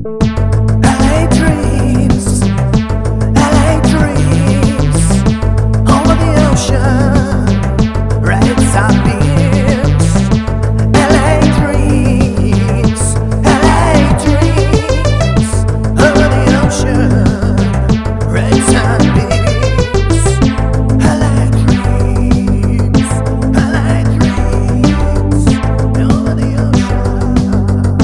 LA dreams, LA dreams, over the ocean, red sunbeams. LA dreams, LA dreams, over the ocean, red sunbeams. LA dreams, LA dreams, over the ocean.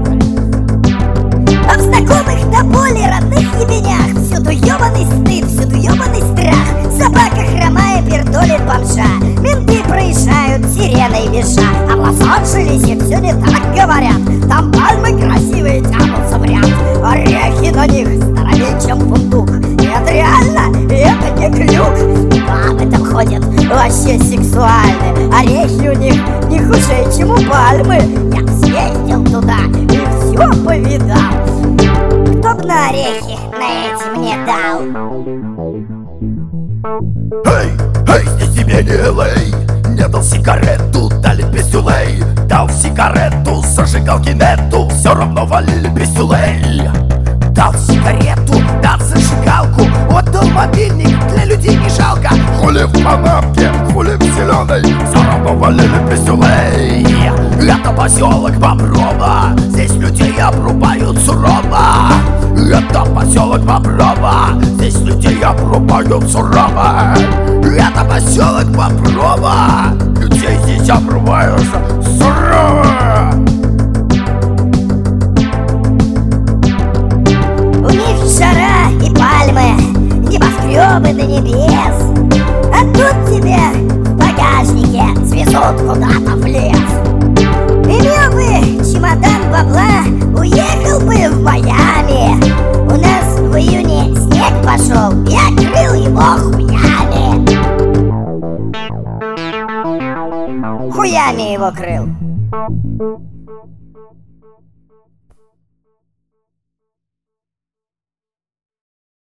А в знакомых до боли родных ебенях всюду ёбаный стыд, всюду ёбаный страх. Собака хромая пердолит бомжа, менты проезжают сиреной визжа. А в Лос-Анджелесе все не так говорят, там пальмы красивые тянутся в ряд. Орехи на них здоровее, чем фундук. Нет, реально, это не глюк. И бабы там ходят вообще сексуальные, орехи у них не хуже, чем у пальмы. Я съездил туда и все повидал. Кто б на орехи на эти мне дал? Эй, эй, здесь тебе не LA. Не дал сигарету, дали пистюлей. Дал сигарету, зажигалки нету, все равно валили пистюлей. Дал сигарету, дал зажигалку, отдал мобильник, для людей не жалко. Хули в панамке, хули в зеленой, все равно валили пистюлей. Это поселок Боброва, здесь людей обрубают сурово. Это поселок Боброва, здесь людей обрубают сурово. Это поселок Боброва, людей здесь обрубают сурово. У них жара и пальмы, небоскребы до небес. А тут тебе в багажнике свезут куда-то в лес. Имел бы чемодан бабла, уехал бы в Майами. У нас в июне снег пошел, я крыл его хуями. Хуями его крыл.